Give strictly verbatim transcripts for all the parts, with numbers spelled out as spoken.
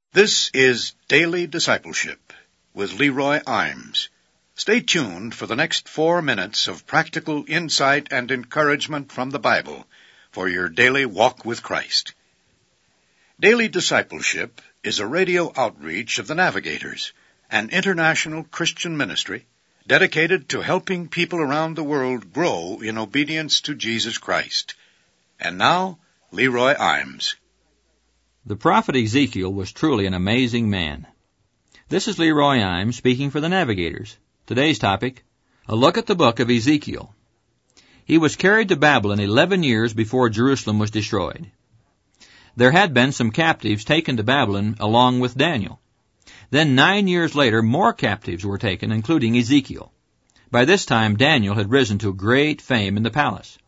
This is Daily Discipleship with Leroy Imes. Stay tuned for the next four minutes of practical insight and encouragement from the Bible for your daily walk with Christ. Daily Discipleship is a radio outreach of the Navigators, an international Christian ministry dedicated to helping people around the world grow in obedience to Jesus Christ. And now, Leroy Imes. The prophet Ezekiel was truly an amazing man. This is Leroy Imes speaking for the Navigators. Today's topic, a look at the book of Ezekiel. He was carried to Babylon eleven years before Jerusalem was destroyed. There had been some captives taken to Babylon along with Daniel. Then nine years later, more captives were taken, including Ezekiel. By this time, Daniel had risen to great fame in the palace.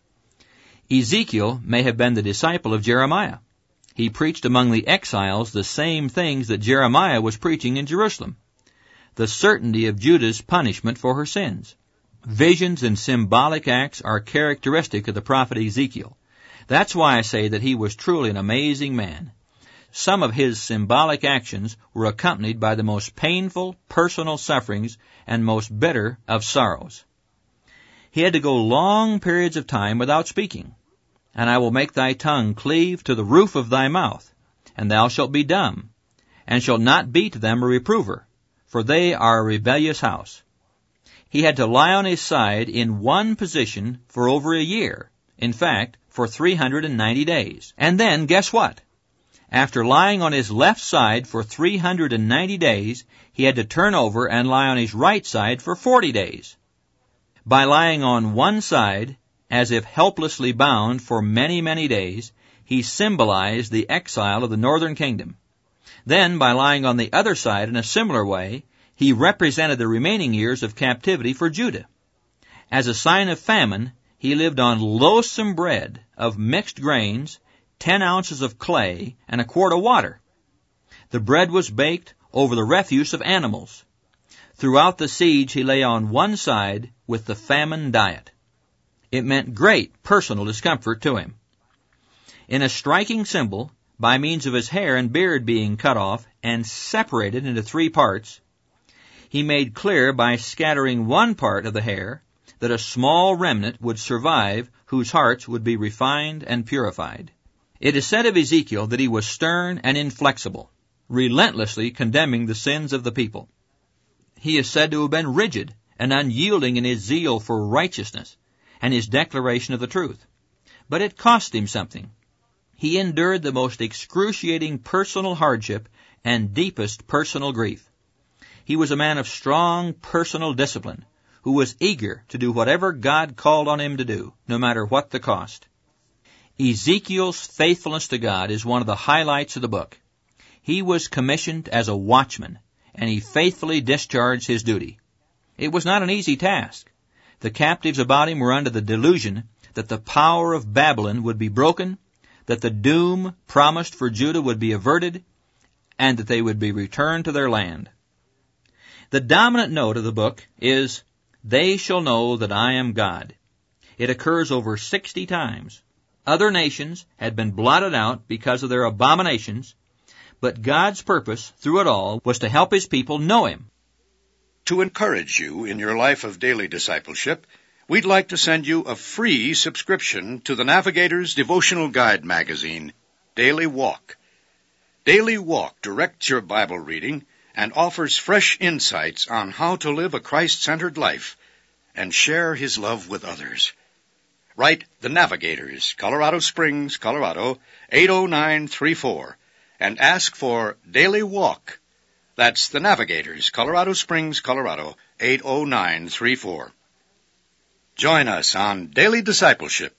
Ezekiel may have been the disciple of Jeremiah. He preached among the exiles the same things that Jeremiah was preaching in Jerusalem. The certainty of Judah's punishment for her sins. Visions and symbolic acts are characteristic of the prophet Ezekiel. That's why I say that he was truly an amazing man. Some of his symbolic actions were accompanied by the most painful personal sufferings and most bitter of sorrows. He had to go long periods of time without speaking. And I will make thy tongue cleave to the roof of thy mouth, and thou shalt be dumb, and shalt not be to them a reprover, for they are a rebellious house. He had to lie on his side in one position for over a year, in fact, for three hundred ninety days. And then, guess what? After lying on his left side for three hundred ninety days, he had to turn over and lie on his right side for forty days. By lying on one side, as if helplessly bound for many, many days, he symbolized the exile of the northern kingdom. Then, by lying on the other side in a similar way, he represented the remaining years of captivity for Judah. As a sign of famine, he lived on loathsome bread of mixed grains, ten ounces of clay, and a quart of water. The bread was baked over the refuse of animals. Throughout the siege, he lay on one side with the famine diet. It meant great personal discomfort to him. In a striking symbol, by means of his hair and beard being cut off and separated into three parts, he made clear by scattering one part of the hair that a small remnant would survive whose hearts would be refined and purified. It is said of Ezekiel that he was stern and inflexible, relentlessly condemning the sins of the people. He is said to have been rigid and unyielding in his zeal for righteousness and his declaration of the truth. But it cost him something. He endured the most excruciating personal hardship and deepest personal grief. He was a man of strong personal discipline, who was eager to do whatever God called on him to do, no matter what the cost. Ezekiel's faithfulness to God is one of the highlights of the book. He was commissioned as a watchman, and he faithfully discharged his duty. It was not an easy task. The captives about him were under the delusion that the power of Babylon would be broken, that the doom promised for Judah would be averted, and that they would be returned to their land. The dominant note of the book is, "They shall know that I am God." It occurs over sixty times. Other nations had been blotted out because of their abominations, but God's purpose through it all was to help his people know him. To encourage you in your life of daily discipleship, we'd like to send you a free subscription to the Navigator's devotional guide magazine, Daily Walk. Daily Walk directs your Bible reading and offers fresh insights on how to live a Christ-centered life and share his love with others. Write The Navigators, Colorado Springs, Colorado, eight oh nine three four, and ask for Daily Walk. That's The Navigators, Colorado Springs, Colorado, eight oh nine three four. Join us on Daily Discipleship